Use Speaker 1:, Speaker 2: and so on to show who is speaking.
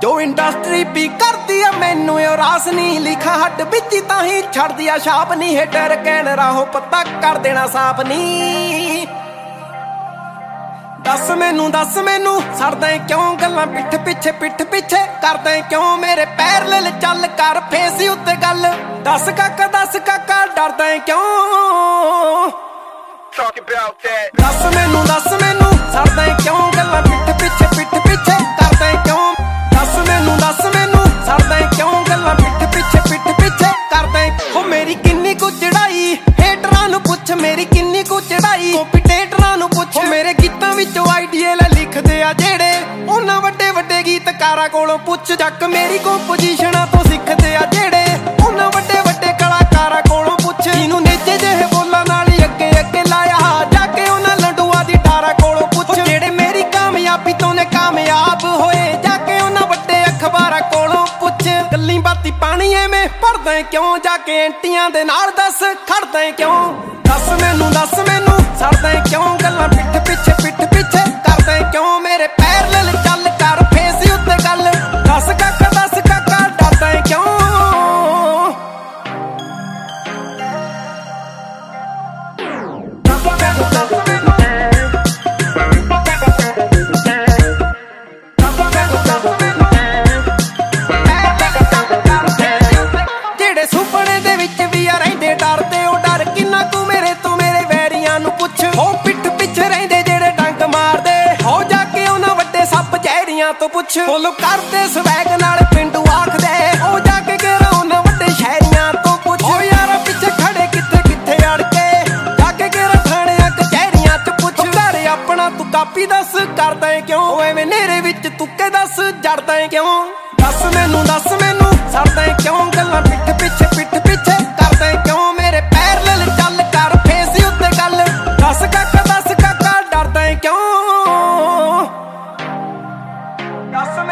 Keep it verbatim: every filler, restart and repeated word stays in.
Speaker 1: ਜੋ ਇੰਡਸਟਰੀ ਵੀ ਕਰਦੀ ਆ ਮੈਨੂੰ ਇਹ ਰਾਸ ਨਹੀਂ ਲਿਖਾ ਹੱਡ ਵਿੱਚ ਤਾਂ ਹੀ ਛੱਡਦੀ ਆ ਛਾਪ ਨਹੀਂ ਹੇਟਰ ਕਹਿਣ ਰਾਹੋਂ ਪਤਾ ਕਰ ਦੇਣਾ ਸਾਫ ਨਹੀਂ। ਦੱਸ ਮੈਨੂੰ ਦੱਸ ਮੈਨੂੰ ਸੜਦਾ ਕਿਉਂ ਗੱਲਾਂ ਪਿੱਠ ਪਿੱਛੇ ਪਿੱਠ ਪਿੱਛੇ ਕਰਦਾ ਕਿਉਂ ਮੇਰੇ ਪੈਰ ਲੈ ਚੱਲ ਕਰ ਫੇਸ ਉੱਤੇ ਗੱਲ। ਦੱਸ ਕਾਕਾ ਦੱਸ ਕਾਕਾ ਡਰਦਾ ਕਿਉਂ ਦੱਸ ਮੈਨੂੰ ਦੱਸ ਮੈਨੂੰ ਸੜਦਾ ਕਿਉਂ ਗੱਲਾਂ ਪਿੱਠ ਪਿੱਛੇ ਪਿੱਠ ਪਿੱਛੇ ਕਰਦਾ ਕਿਉਂ। ਦੱਸ ਮੈਨੂੰ ਦੱਸ ਮੈਨੂੰ ਸੜਦਾ ਕਿਉਂ ਗੱਲਾਂ ਪਿੱਠ ਪਿੱਛੇ ਪਿੱਠ ਪਿੱਛੇ ਕਰਦਾ। ਹੋ ਮੇਰੀ ਕਿੰਨੀ ਕੁ ਚੜਾਈ ਹੇਟਰਾਂ ਨੂੰ ਪੁੱਛ ਮੇਰੀ ਕਿੰਨੀ ਕੁ ਚੜਾਈ ਕੰਪੀਟੀਟਰਾਂ ਨੂੰ ਪੁੱਛ। ਮੇਰੇ ਗੀਤਾਂ ਵਿੱਚੋਂ ਆਈਡੀਅਲ ਲਿਖਦੇ ਆ ਜਿਹੜੇ ਉਹਨਾਂ ਵੱਡੇ ਵੱਡੇ ਗੀਤਕਾਰਾਂ ਕੋਲੋਂ ਪੁੱਛ। ਜੱਕ ਮੇਰੀ ਕੰਪੋਜੀਸ਼ਨਾਂ ਤੋਂ ਸਿੱਖਦੇ ਆ ਜਿਹੜੇ ਉਹਨਾਂ ਵੱਡੇ ਵੱਡੇ ਕਲਾਕਾਰਾਂ ਕੋਲੋਂ ਪੁੱਛ। ਇਹਨੂੰ ਨੇਜੇ ਜਿਹੇ ਬੋਲਾਂ ਨਾਲ ਹੀ ਅੱਗੇ ਅੱਗੇ ਲਾਇਆ ਜਾ ਕੇ ਉਹਨਾਂ ਲੰਡੂਆਂ ਦੀ ਡਾਰਾ ਕੋਲੋਂ ਪੁੱਛ। ਜਿਹੜੇ ਮੇਰੀ ਕਾਮਯਾਬੀ ਤੋਂ ਨੇ ਕਾਮਯਾਬ ਹੋਏ ਜਾ ਕੇ ਉਹਨਾਂ ਵੱਡੇ ਅਖਬਾਰਾਂ ਕੋਲੋਂ ਪੁੱਛ। ਗੱਲੀ ਬਾਤੀ ਪਾਣੀ ਐਵੇਂ ਭਰਦਾ ਕਿਉਂ ਜਾ ਕੇ ਐਂਟੀਆਂ ਦੇ ਨਾਲ ਦੱਸ ਖੜਦਾ ਕਿਉਂ। ਦੱਸ ਮੈਨੂੰ ਦੱਸ ਮੈਨੂੰ ਸੜਦਾ ਕਿਉਂ ਗੱਲਾਂ ਪਿੱਠ ਪਿੱਛੇ ਪਿੱਠ ਪਿੱਛੇ ਕਰਦਾ ਕਿਉਂ ਮੇਰੇ ਪੈਰ ਲੈ ਚੱਲ ਕਰ ਫੇਸ ਉੱਤੇ ਗੱਲ। ਦੱਸ ਕਾਕਾ ਦੱਸ ਕਾਕਾ ਡਰਦਾ ਕਿਉਂ। ਜਿਹੜੇ ਸੁਪਨੇ ਦੇ ਵਿੱਚ ਵੀ ਆ ਰਹਿੰਦੇ ਡਰਦੇ ਉਹ ਡਰ ਕਿੰਨਾ ਕੁ ਮੇਰੇ ਤੋਂ ਮੇਰੇ ਵੈਰੀਆਂ ਨੂੰ ਪੁੱਛ। ਹੋ ਪਿੱਠ ਪਿੱਛੇ ਰਹਿੰਦੇ ਜਿਹੜੇ ਡੰਗ ਮਾਰਦੇ ਹੋ ਜਾ ਕੇ ਉਹਨਾਂ ਵੱਡੇ ਸੱਪ ਜ਼ਹਿਰੀਆਂ ਤੋਂ ਪੁੱਛ। ਫੋਲੋ ਕਰਦੇ ਸਵੈਗ ਨਾਲ ਪਿੰਡੂ ਆਖਦੇ ਉਹ ਜਾ ਕੇ ਘੇਰਾ ਉਹਨਾਂ ਵੱਡੇ ਸ਼ਹਿਰੀਆਂ ਤੋਂ ਪੁੱਛ। ਓ ਯਾਰਾ ਪਿੱਛੇ ਖੜੇ ਕਿੱਥੇ ਕਿੱਥੇ ਅੜ ਕੇ ਜਾ ਕੇ ਘੇਰਾ ਥਾਣਿਆਂ ਕਚਹਿਰੀਆਂ ਚ ਪੁੱਛ। ਘਰ ਆਪਣਾ ਤੂੰ ਕਾਪੀ ਦੱਸ ਕਰਦਾ ਕਿਉਂ ਐਵੇਂ ਨੇਰੇ ਵਿੱਚ ਤੁੱਕੇ ਦੱਸ ਜੜਦਾ ਕਿਉਂ। ਦੱਸ ਮੈਨੂੰ ਦੱਸ ਮੈਨੂੰ ਸੜਦਾ ਕਿਉਂ ਗੱਲਾਂ ਪਿੱਠ ਪਿੱਛੇ ਪਿੱਠ ਪਿੱਛੇ ਕਰਦਾ ਕਿਉਂ ਮੇਰੇ ਪੈਰ ਲੈ ਚੱਲ ਕਰ ਫੇਸ ਉੱਤੇ ਗੱਲ। ਦੱਸ ਕਾਕਾ ਦੱਸ ਕਾਕਾ ਡਰਦਾ ਕਿਉਂ। ਦੱਸ